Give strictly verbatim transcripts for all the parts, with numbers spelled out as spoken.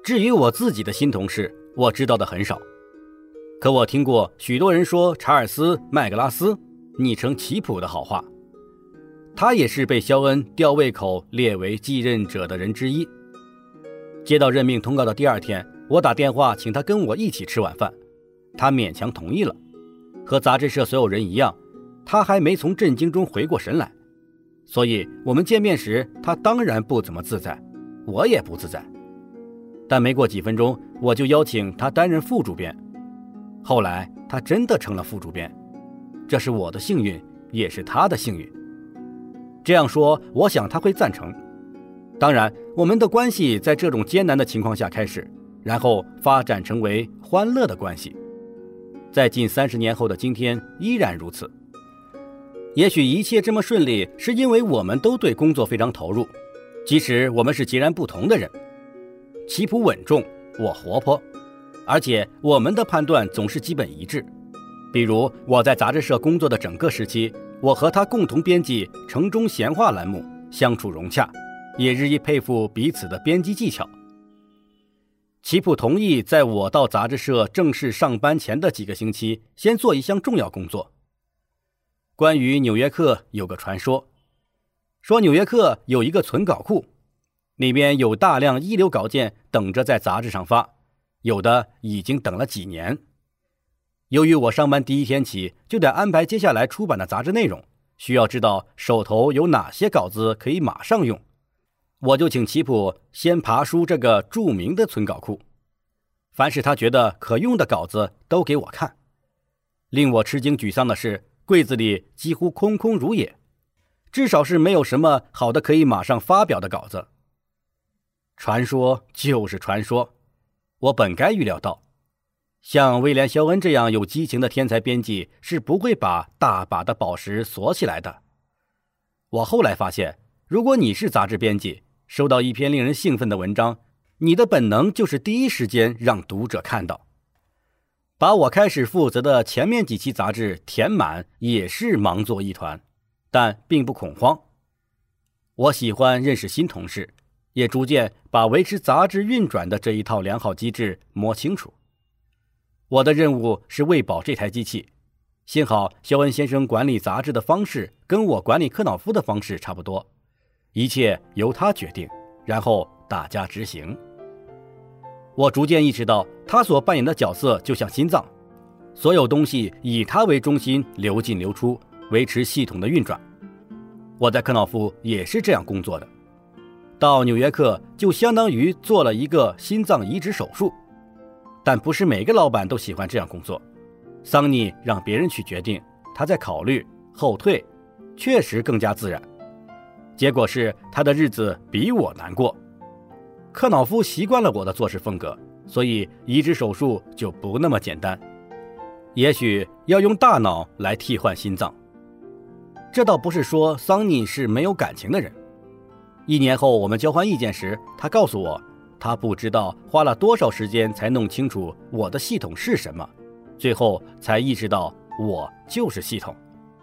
至于我自己的新同事，我知道的很少。可我听过许多人说查尔斯·麦格拉斯，昵称奇普的好话。他也是被肖恩吊胃口列为继任者的人之一。接到任命通告的第二天，我打电话请他跟我一起吃晚饭，他勉强同意了。和杂志社所有人一样，他还没从震惊中回过神来，所以我们见面时，他当然不怎么自在，我也不自在。但没过几分钟，我就邀请他担任副主编。后来他真的成了副主编，这是我的幸运，也是他的幸运。这样说，我想他会赞成。当然，我们的关系在这种艰难的情况下开始，然后发展成为欢乐的关系，在近三十年后的今天依然如此。也许一切这么顺利，是因为我们都对工作非常投入，即使我们是截然不同的人。奇普稳重，我活泼，而且我们的判断总是基本一致。比如我在杂志社工作的整个时期，我和他共同编辑《城中闲话》栏目，相处融洽，也日益佩服彼此的编辑技巧。奇普同意在我到杂志社正式上班前的几个星期，先做一项重要工作。关于《纽约客》有个传说，说《纽约客》有一个存稿库，里面有大量一流稿件等着在杂志上发，有的已经等了几年。由于我上班第一天起就得安排接下来出版的杂志内容，需要知道手头有哪些稿子可以马上用，我就请奇普先爬书这个著名的存稿库，凡是他觉得可用的稿子都给我看。令我吃惊沮丧的是，柜子里几乎空空如也，至少是没有什么好的可以马上发表的稿子。传说就是传说，我本该预料到，像威廉·肖恩这样有激情的天才编辑是不会把大把的宝石锁起来的。我后来发现，如果你是杂志编辑，收到一篇令人兴奋的文章，你的本能就是第一时间让读者看到。把我开始负责的前面几期杂志填满也是忙作一团，但并不恐慌。我喜欢认识新同事，也逐渐把维持杂志运转的这一套良好机制摸清楚。我的任务是喂饱这台机器，幸好肖恩先生管理杂志的方式跟我管理克瑙夫的方式差不多，一切由他决定，然后大家执行。我逐渐意识到，他所扮演的角色就像心脏，所有东西以他为中心流进流出，维持系统的运转。我在克瑙夫也是这样工作的，到纽约客就相当于做了一个心脏移植手术，但不是每个老板都喜欢这样工作。桑尼让别人去决定，他在考虑后退，确实更加自然。结果是他的日子比我难过。克瑙夫习惯了我的做事风格，所以移植手术就不那么简单，也许要用大脑来替换心脏。这倒不是说桑尼是没有感情的人。一年后我们交换意见时，他告诉我，他不知道花了多少时间才弄清楚我的系统是什么，最后才意识到我就是系统。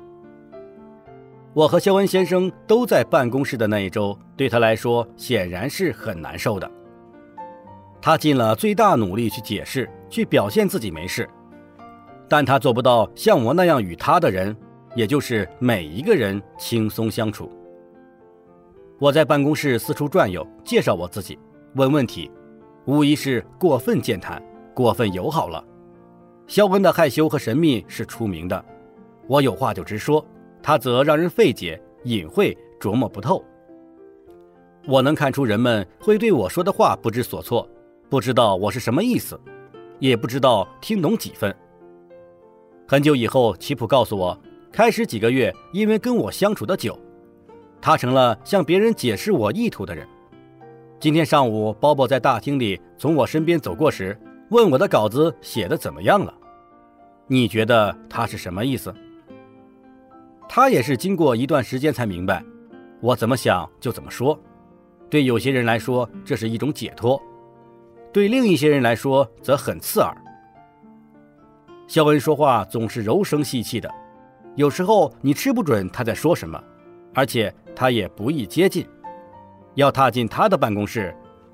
我和肖恩先生都在办公室的那一周，对他来说显然是很难受的。他尽了最大努力去解释，去表现自己没事，但他做不到像我那样与他的人，也就是每一个人轻松相处。我在办公室四处转悠，介绍我自己，问问题，无疑是过分健谈，过分友好了。肖恩的害羞和神秘是出名的，我有话就直说，他则让人费解、隐晦、琢磨不透。我能看出人们会对我说的话不知所措，不知道我是什么意思，也不知道听懂几分。很久以后，奇普告诉我，开始几个月，因为跟我相处的久，他成了向别人解释我意图的人。今天上午，鲍勃在大厅里从我身边走过时，问我的稿子写得怎么样了。你觉得他是什么意思？他也是经过一段时间才明白，我怎么想就怎么说。对有些人来说，这是一种解脱，对另一些人来说则很刺耳。肖恩说话总是柔声细气的，有时候你吃不准他在说什么，而且他也不易接近。要踏进他的办公室，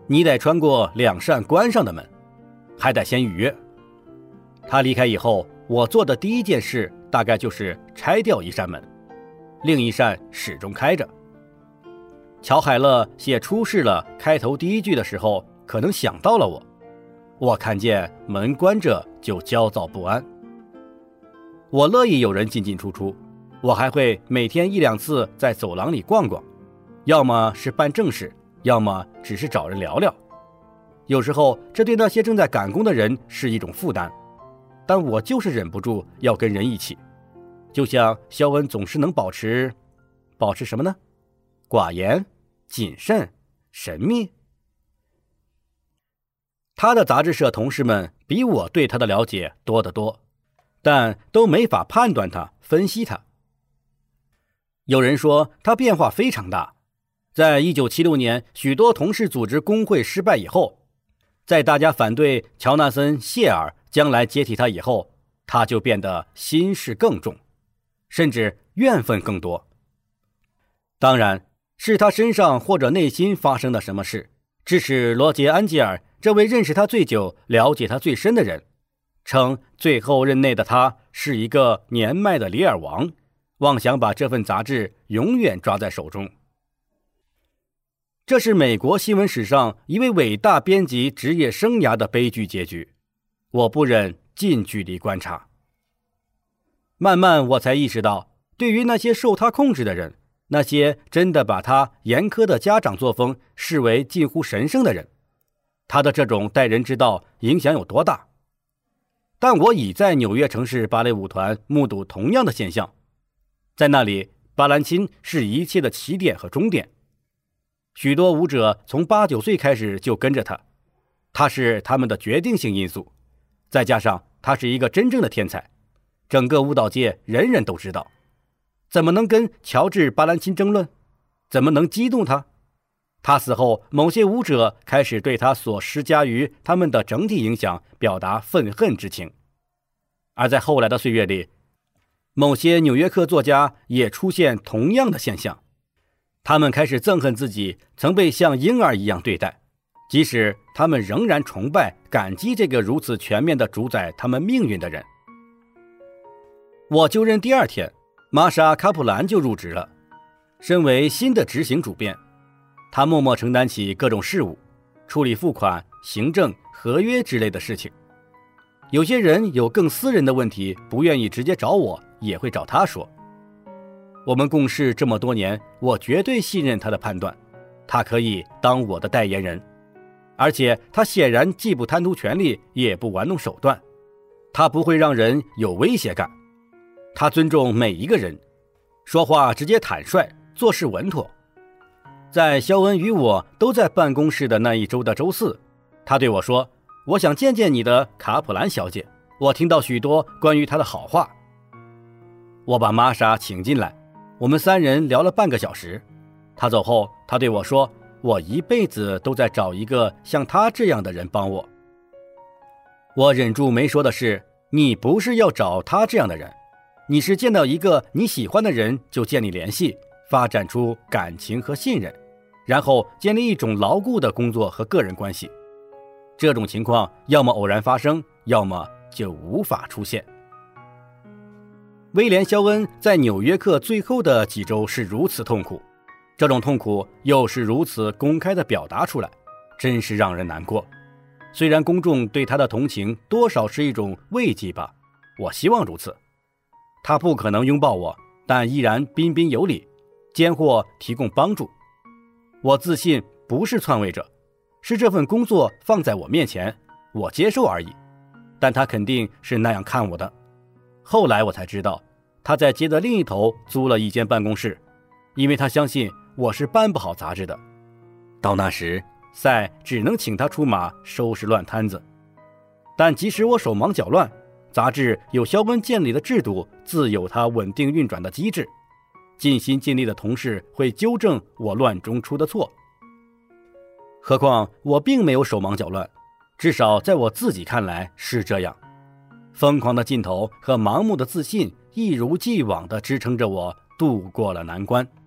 你得穿过两扇关上的门，还得先预约。他离开以后，我做的第一件事大概就是拆掉一扇门，另一扇始终开着。乔海勒写出事了开头第一句的时候，可能想到了我。我看见门关着就焦躁不安。我乐意有人进进出出，我还会每天一两次在走廊里逛逛，要么是办正事，要么只是找人聊聊。有时候这对那些正在赶工的人是一种负担，但我就是忍不住要跟人一起。就像肖恩总是能保持保持什么呢？寡言、谨慎、神秘。他的杂志社同事们比我对他的了解多得多，但都没法判断他、分析他。有人说他变化非常大，在一九七六年许多同事组织工会失败以后，在大家反对乔纳森·谢尔将来接替他以后，他就变得心事更重，甚至怨愤更多。当然是他身上或者内心发生了什么事，致使罗杰·安吉尔这位认识他最久、了解他最深的人称最后任内的他是一个年迈的里尔王，妄想把这份杂志永远抓在手中。这是美国新闻史上一位伟大编辑职业生涯的悲剧结局，我不忍近距离观察。慢慢我才意识到，对于那些受他控制的人，那些真的把他严苛的家长作风视为近乎神圣的人，他的这种待人之道影响有多大。但我已在纽约城市芭蕾舞团目睹同样的现象，在那里，巴兰钦是一切的起点和终点。许多舞者从八九岁开始就跟着他，他是他们的决定性因素，再加上他是一个真正的天才，整个舞蹈界人人都知道。怎么能跟乔治·巴兰钦争论？怎么能激动他？他死后，某些舞者开始对他所施加于他们的整体影响表达愤恨之情。而在后来的岁月里，某些纽约客作家也出现同样的现象，他们开始憎恨自己曾被像婴儿一样对待，即使他们仍然崇拜、感激这个如此全面地主宰他们命运的人。我就任第二天，玛莎·卡普兰就入职了，身为新的执行主编，他默默承担起各种事务，处理付款、行政、合约之类的事情。有些人有更私人的问题，不愿意直接找我，也会找他说。我们共事这么多年，我绝对信任他的判断，他可以当我的代言人。而且他显然既不贪图权力，也不玩弄手段，他不会让人有威胁感。他尊重每一个人，说话直接坦率，做事稳妥。在肖恩与我都在办公室的那一周的周四，他对我说，我想见见你的卡普兰小姐，我听到许多关于她的好话。我把玛莎请进来，我们三人聊了半个小时。他走后，他对我说，我一辈子都在找一个像他这样的人帮我。我忍住没说的是，你不是要找他这样的人，你是见到一个你喜欢的人就建立联系，发展出感情和信任，然后建立一种牢固的工作和个人关系。这种情况要么偶然发生，要么就无法出现。威廉·肖恩在纽约客最后的几周是如此痛苦，这种痛苦又是如此公开地表达出来，真是让人难过。虽然公众对他的同情多少是一种慰藉吧，我希望如此。他不可能拥抱我，但依然彬彬有礼，兼或提供帮助。我自信不是篡位者，是这份工作放在我面前，我接受而已。但他肯定是那样看我的。后来我才知道，他在街的另一头租了一间办公室，因为他相信我是办不好杂志的。到那时，赛只能请他出马收拾乱摊子。但即使我手忙脚乱，杂志有肖恩建立的制度，自有它稳定运转的机制。尽心尽力的同事会纠正我乱中出的错。何况我并没有手忙脚乱，至少在我自己看来是这样。疯狂的劲头和盲目的自信一如既往地支撑着我度过了难关。